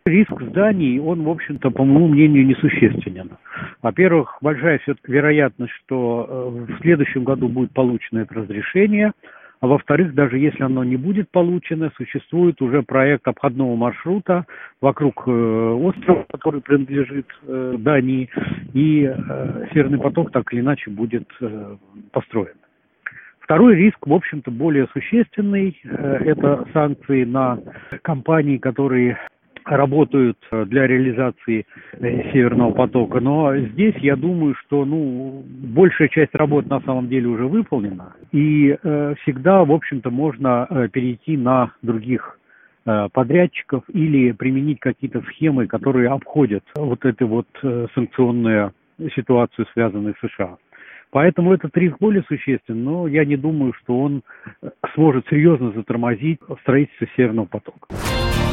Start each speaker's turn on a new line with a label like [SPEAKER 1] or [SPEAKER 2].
[SPEAKER 1] Риск зданий, он, в общем-то, по моему мнению, несущественен. Во-первых, большая все-таки вероятность, что в следующем году будет получено это разрешение. А во-вторых, даже если оно не будет получено, существует уже проект обходного маршрута вокруг острова, который принадлежит Дании, и Северный поток так или иначе будет построен. Второй риск, в общем-то, более существенный. Это санкции на компании, которые работают для реализации Северного потока. Но здесь я думаю, что большая часть работ на самом деле уже выполнена. И всегда, в общем-то, можно перейти на других подрядчиков или применить какие-то схемы, которые обходят вот эту санкционную ситуацию, связанную с США. Поэтому этот риск более существенен, но я не думаю, что он сможет серьезно затормозить строительство Северного потока.